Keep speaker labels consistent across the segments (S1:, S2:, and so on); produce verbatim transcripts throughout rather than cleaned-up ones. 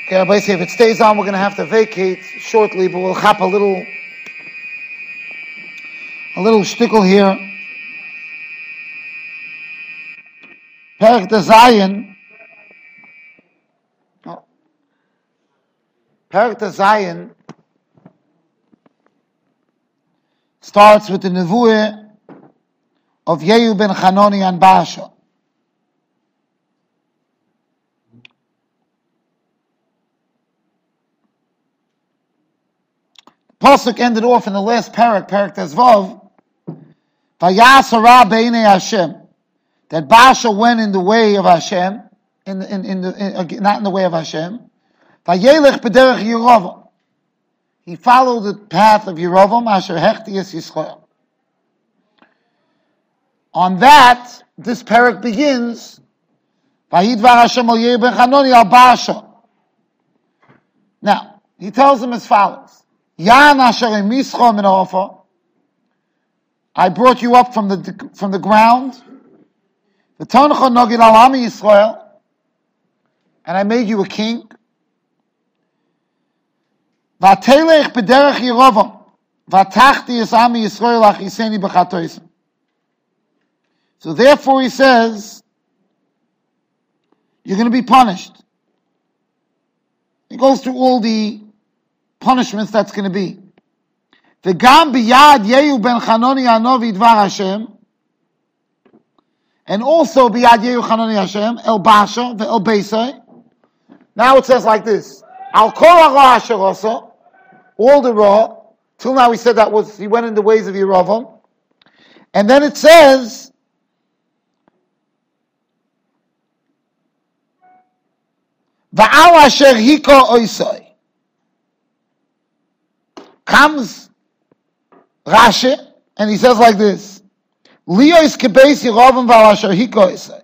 S1: Okay, basically, if it stays on, we're going to have to vacate shortly, but we'll hop a little, a little shtickle here. Perek de Zayin. Oh. Perek de Zayin starts with the nevuah of Yehu ben Hanani and Baasha. Pasuk ended off in the last parak, parak Tezvav, Vayas hara b'einei Hashem, that Baasha went in the way of Hashem, in in in the in, not in the way of Hashem. Vayelech b'derech Yerovam, he followed the path of Yerovam, Asher hechtias Yisrael. On that, this parak begins, Vayidvar Hashem al Yehu ben Hanani al Baasha. Now, he tells them as follows. I brought you up from the from the ground, and I made you a king. So therefore he says, you're going to be punished. He goes through all the punishments that's going to be. V'gam biyad Yehu ben Hanani anovi dvar Hashem, and also biyad Yehu Hanani Hashem el Baasha ve'el Beisai. Now it says like this: Al kol hara asher asa, all the raw. Till now we said that was he went in the ways of Yerovam, and then it says va'al asher hiko oisai. Comes Rashi, and he says like this: Liyos kebeis Yerovam v'al asher hiko isay.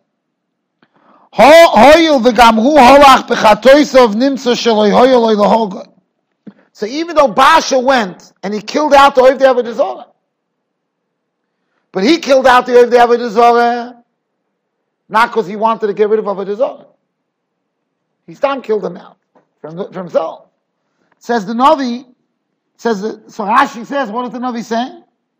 S1: Hoyil v'gam hu holach b'chatoisav nimtza sheloi hoyil oy l'holgoi. So even though Baasha went and he killed out the Oivdei Avodah Zarah, but he killed out the Oivdei Avodah Zarah not because he wanted to get rid of Avodah Zarah. He stam killed them out from, from himself. Says the Navi. Says that, so Rashi says, what does the Navi say?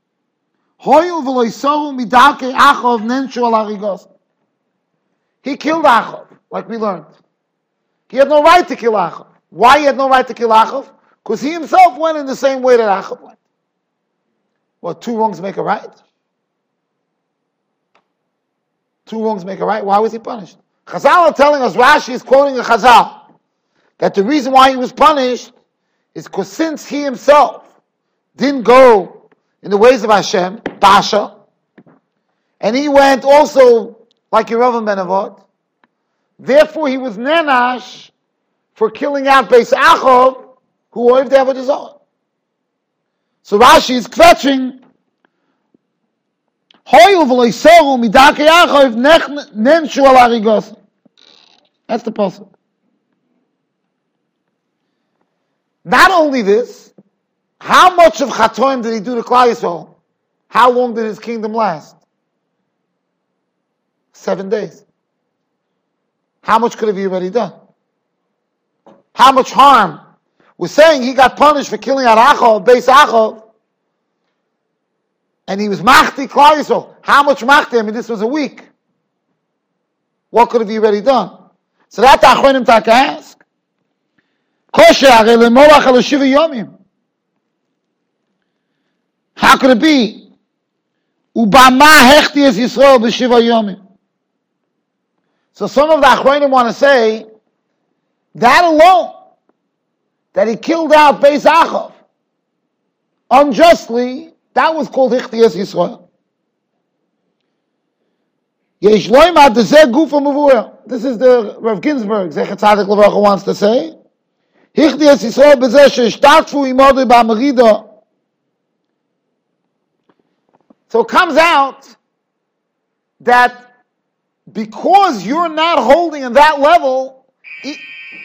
S1: He killed Achav, like we learned. He had no right to kill Achav. Why he had no right to kill Achav? Because he himself went in the same way that Achav went. Well, two wrongs make a right. Two wrongs make a right. Why was he punished? Chazal are telling us, Rashi is quoting a Chazal, that the reason why he was punished is because since he himself didn't go in the ways of Hashem, Baasha, and he went also like Yerovam ben Nevat, therefore he was nenash for killing out Beis Achav, who oived Avodah Zarah. So Rashi is kvetching, that's the passage. Not only this, how much of Chatoim did he do to Klal Yisrael? How long did his kingdom last? Seven days. How much could have he already done? How much harm? We're saying he got punished for killing out Achav, Beis Achav, and he was machti Klal Yisrael. How much machti? I mean, this was a week. What could have he already done? So that Achronim Taka ask. How could it be? So some of the Achronim want to say that alone, that he killed out Beis Achav unjustly, that was called Hichtiyas Yisrael. This is the Rav Ginsburg, Zecher Tzadik Levacha, wants to say. Hichtiyas Yisrael b'zeh she'ishtakfu imodei ba'merida. So it comes out that because you're not holding in that level, e-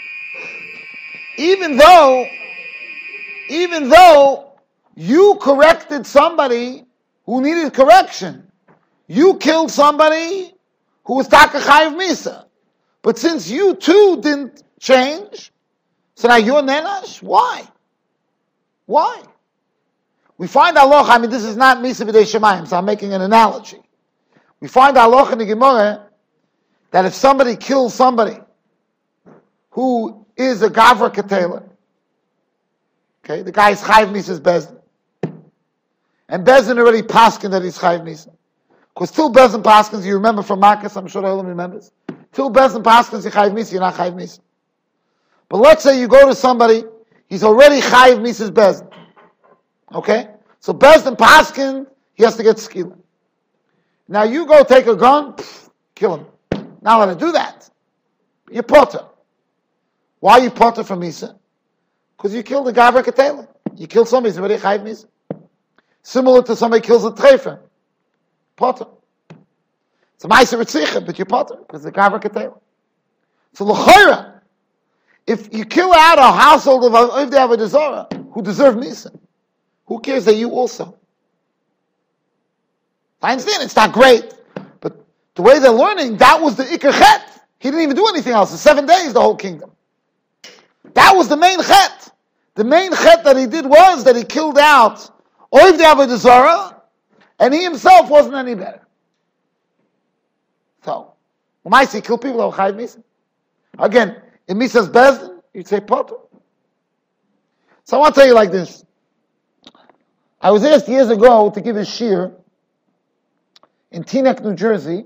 S1: even though, even though you corrected somebody who needed correction, you killed somebody who was taka chayiv misa. But since you too didn't change, So now you're nenash? Why? Why? We find halacha, I mean, this is not Misa B'dei Shemayim, so I'm making an analogy. We find halacha in the Gemara that if somebody kills somebody who is a Gavra Ketela, okay, the guy is Chayv Misas Bezdin, and Bezdin already paskin that he's Chayv Misa. Because till Bezdin paskins, you remember from Marcus, I'm sure everyone remembers, till Bezdin paskins, you're Chayv Misa, you're not Chayv Misa. But let's say you go to somebody, he's already Chayv Misas Bezdin. Okay? So Bezdin paskin, he has to get skila. Now you go take a gun, pff, kill him. Not allowed to do that. You're potter. Why are you potter from Misa? Because you killed the Gavra Ketela. You killed somebody, he's already Chayv Misa. Similar to somebody kills a trefer. Potter. It's a Ma'aser Ritzicha, but you're potter, because the Gavra Ketela. So l'chayra, if you kill out a household of Ovdei Avodah Zarah who deserve Misa, who cares that you also? I understand it's not great, but the way they're learning, that was the Iker Chet. He didn't even do anything else. In seven days, the whole kingdom. That was the main Chet. The main Chet that he did was that he killed out Ovdei Avodah Zarah, and he himself wasn't any better. So, when I say kill people, that will Chayv Misa. Again, in Misa's Bezdin, you'd say Potter. So I want to tell you like this. I was asked years ago to give a shir in Teaneck, New Jersey,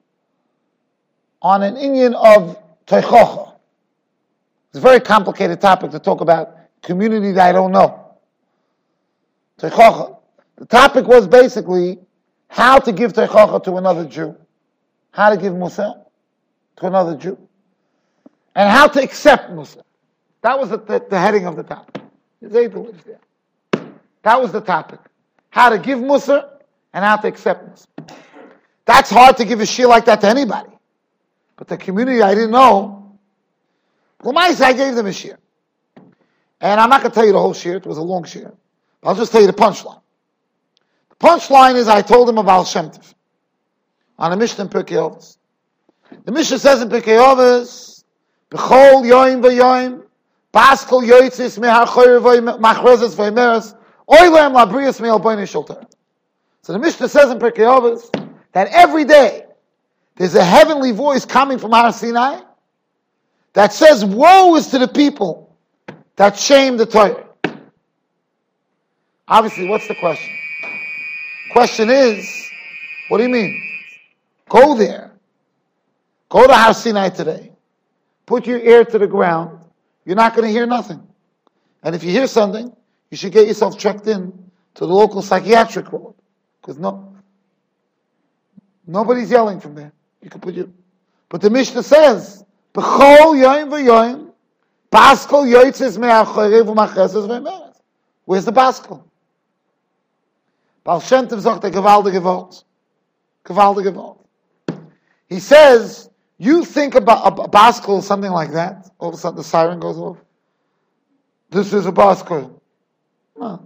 S1: on an inyan of Teichocha. It's a very complicated topic to talk about, community that I don't know. Teichocha. The topic was basically how to give Teichocha to another Jew, how to give Musa to another Jew, and how to accept Musa. That was the, the, the heading of the topic. Zayda lives there. That was the topic. How to give Musa and how to accept Musa. That's hard to give a shir like that to anybody. But the community I didn't know, L'maisa, I gave them a shir. And I'm not going to tell you the whole shir, it was a long shir. I'll just tell you the punchline. The punchline is I told them about Shem Tov on a Mishnah in Pirkei Avos. The Mishnah says in Pirkei Avos, B'chol yoim v'yoim, Paschal yoitzis mehar choyer v'machrezes v'meres, oilem labrius me'al boinei shulter. So the Mishnah says in Pirkei Avos that every day there's a heavenly voice coming from Har Sinai that says, woe is to the people that shame the Torah. Obviously, what's the question? Question is, what do you mean? Go there. Go to Har Sinai today. Put your ear to the ground. You're not going to hear nothing. And if you hear something, you should get yourself checked in to the local psychiatric ward. Because no, nobody's yelling from there. You can put your, but the Mishnah says, B'chol yoim v'yoim, Paschal yoitzis me'achorev u'machreses v'meres. Where's the Paschal? Baal Shem Tov sagt a gewaltige Wort. Gewaltige Wort. He says, you think about a Paschal, something like that, all of a sudden the siren goes off. This is a Paschal. No.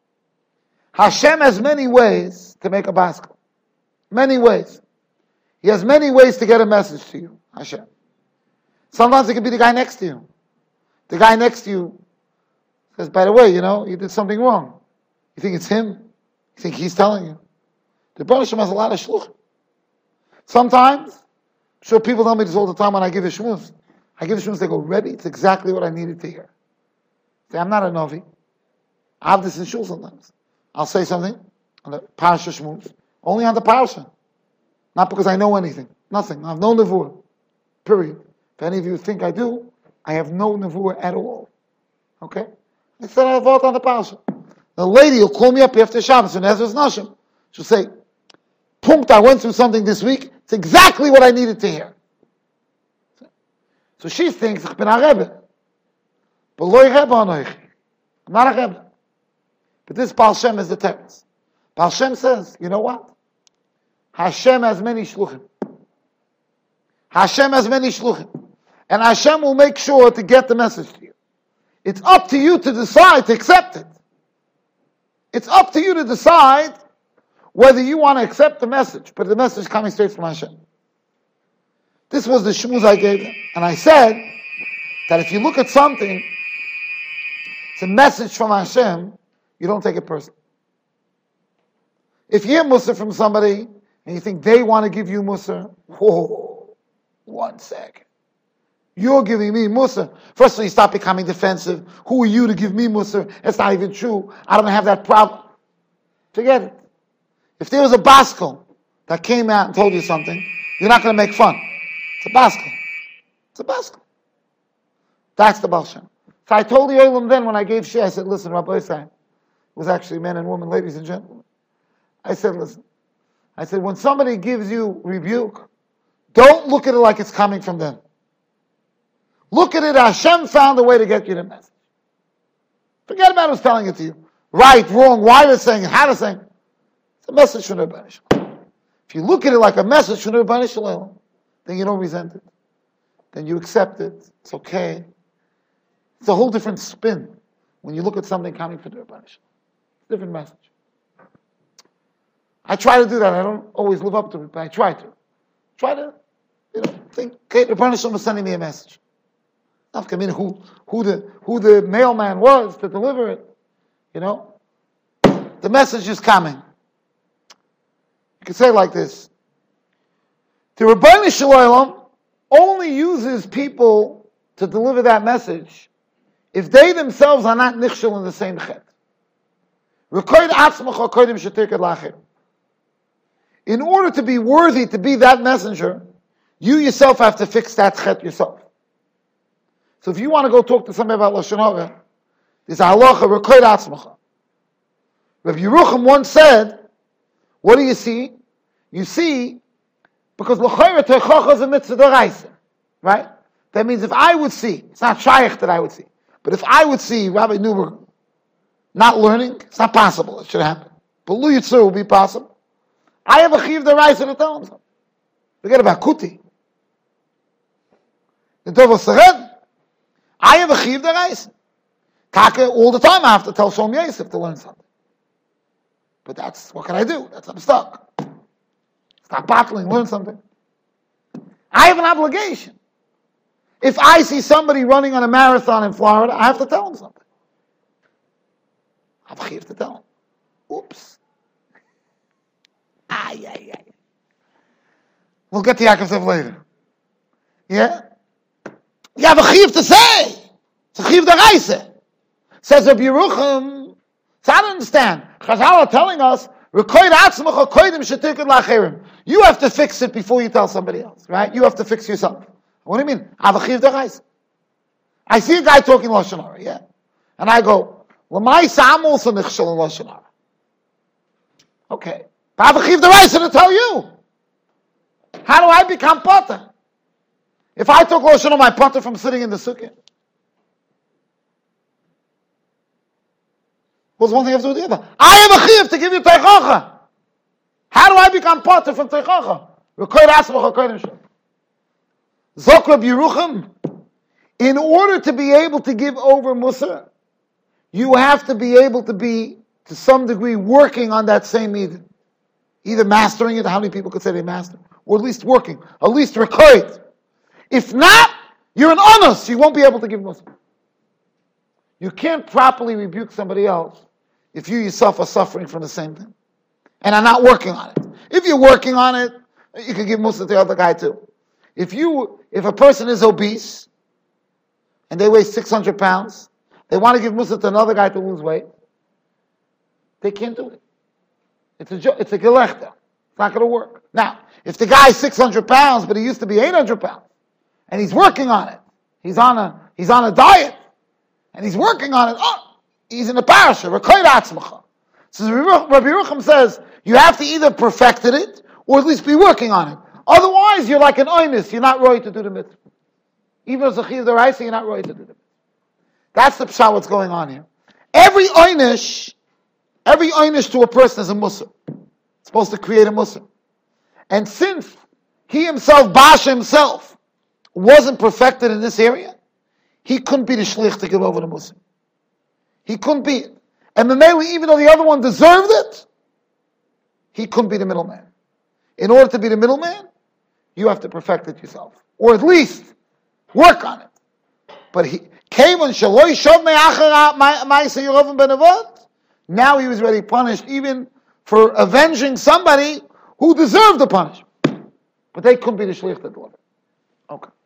S1: Hashem has many ways to make a Paschal. Many ways. He has many ways to get a message to you, Hashem. Sometimes it could be the guy next to you. The guy next to you says, by the way, you know, you did something wrong. You think it's him? You think he's telling you? The Baruch Hashem has a lot of shluchim. Sometimes, I'm sure people tell me this all the time when I give a shmuz. I give a shmuz, they go, Rebbe, it's exactly what I needed to hear. I say, I'm not a novi. I have this in shul sometimes. I'll say something on the parasha shmuz, only on the parasha. Not because I know anything. Nothing. I have no nevuah. Period. If any of you think I do, I have no nevuah at all. Okay? I said I vote on the parasha. The lady will call me up after Shabbos and Ezra's Nashim. She'll say, Punkt, I went through something this week. It's exactly what I needed to hear. So she thinks, ich bin a Rebbe. But lo Rebbe anoich. I'm not a Rebbe. But this Baal Shem is the teretz. Baal Shem says, you know what? Hashem has many shluchim. Hashem has many shluchim. And Hashem will make sure to get the message to you. It's up to you to decide to accept it. It's up to you to decide whether you want to accept the message, but the message is coming straight from Hashem. This was the shmuz I gave them. And I said that if you look at something it's a message from Hashem, you don't take it personally. If you hear Mussar from somebody, and you think they want to give you Mussar, whoa, one second. You're giving me Mussar. First of all, you stop becoming defensive. Who are you to give me Mussar? That's not even true. I don't have that problem. Forget it. If there was a Baskel that came out and told you something, you're not going to make fun. It's a Baskel. It's a Baskel. That's the Baal Shem. So I told the Olam then when I gave Shia, I said, listen, Rabbi Isai, it was actually men and women, ladies and gentlemen. I said, listen. I said, when somebody gives you rebuke, don't look at it like it's coming from them. Look at it, Hashem found a way to get you the message. Forget about who's telling it to you. Right, wrong, why they're saying it, how they're saying it. It's a message from the Rebbeinu Shalom. If you look at it like a message from the Rebbeinu Shalom, then you don't resent it. Then you accept it. It's okay. It's a whole different spin when you look at something coming from the Rebbeinu Shalom. It's a different message. I try to do that. I don't always live up to it, but I try to. Try to, you know, think, okay, the Rebbeinu Shalom is sending me a message. I mean, who, who the who the mailman was to deliver it, you know? The message is coming. You can say it like this. The Rebbeinu Shalom only uses people to deliver that message if they themselves are not nichshel in the same chet. In order to be worthy to be that messenger, you yourself have to fix that chet yourself. So if you want to go talk to somebody about Lashon Hara, there's a halacha, rekoid atzmacha. Rabbi Yerucham once said, what do you see? You see, because l'chayra teichacha is a mitzvah d'oraisa, right? That means if I would see, it's not shaykh that I would see, but if I would see Rabbi Newberg not learning, it's not possible, it should happen. But Lu Yitzur will be possible. I have a chiv d'oraisa to tell him something. Forget about kuti. The Dovo Seren, I have a chiv d'oraisa. Taka, all the time I have to tell Shalom Yosef to learn something. But that's, what can I do? That's, I'm stuck. Stop battling, learn something. I have an obligation. If I see somebody running on a marathon in Florida, I have to tell him something. I have a chiv to tell him. Oops. Ay, ay, ay. We'll get to Yaakov Zev later. Yeah? You have a chiv to say. It's a chiv d'oraisa. Says Rabbi Yerucham. So I don't understand. Chazal are telling us, you have to fix it before you tell somebody else, right? You have to fix yourself. What do you mean? I have a chiv d'oraisa. I see a guy talking Lashon Hara, yeah? And I go, L'maisa, I'm also nichshel in Lashon Hara. Okay. But I have a chiv d'oraisa to tell you. How do I become potter? If I took Lashon Hara, my potter from sitting in the sukkah. What's one thing I have to do with the other? I have a chiv to give you teichacha. How do I become potter from teichacha? Zok Rabbi Yerucham, in order to be able to give over Mussar, you have to be able to be, to some degree, working on that same either. Either mastering it, how many people could say they master? Or at least working, at least record. If not, you're an honest, you won't be able to give Mussar. You can't properly rebuke somebody else if you yourself are suffering from the same thing and are not working on it. If you're working on it, you can give Mussar to the other guy too. If you, if a person is obese and they weigh six hundred pounds, they want to give Mussar to another guy to lose weight, they can't do it. It's a it's a gelechta. It's not going to work. Now, if the guy's six hundred pounds, but he used to be eight hundred pounds, and he's working on it, he's on a he's on a diet, and he's working on it. Oh, he's in the parasha. Rekoid atzmacha. So Rabbi Yerucham says you have to either perfected it or at least be working on it. Otherwise, you're like an oinus. You're not ready to do the mitzvah. Even as a chiv d'oraisa, you're not ready to do the mitzvah. That's the pshat what's going on here. Every oinish, every oinish to a person is a mussar. It's supposed to create a mussar. And since he himself, Basha himself, wasn't perfected in this area, he couldn't be the shlich to give over the mussar. He couldn't be it. And Mameli, even though the other one deserved it, he couldn't be the middleman. In order to be the middleman, you have to perfect it yourself. Or at least work on it. But he, Kevon shaloi shov me'achar ma'aseh Yerovam ben Nevat. Now he was already punished even for avenging somebody who deserved the punishment. But they couldn't be the shlich that delivered. Okay.